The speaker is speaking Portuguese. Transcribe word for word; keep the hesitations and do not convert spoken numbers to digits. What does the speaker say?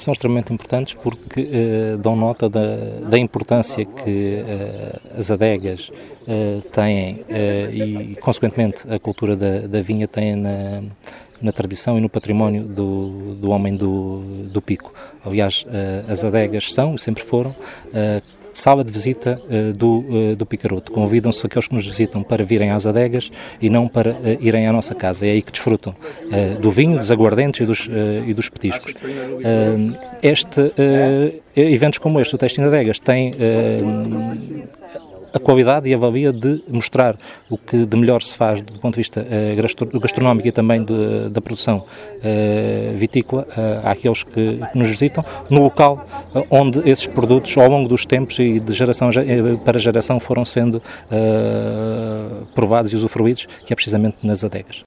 são extremamente importantes porque uh, dão nota da, da importância que uh, as adegas uh, têm uh, e, consequentemente, a cultura da, da vinha tem na, na tradição e no património do, do homem do, do Pico. Aliás, uh, as adegas são, sempre foram, uh, sala de visita uh, do, uh, do Picaroto. Convidam-se aqueles que nos visitam para virem às adegas e não para uh, irem à nossa casa. É aí que desfrutam uh, do vinho, dos aguardentes e dos, uh, e dos petiscos. Uh, este, uh, eventos como este, o Testing de Adegas, tem uh, a qualidade e a valia de mostrar o que de melhor se faz do ponto de vista uh, gastronómico e também de, da produção uh, vitícola uh, àqueles que, que nos visitam, no local uh, onde esses produtos, ao longo dos tempos e de geração para geração, foram sendo uh, provados e usufruídos, que é precisamente nas adegas.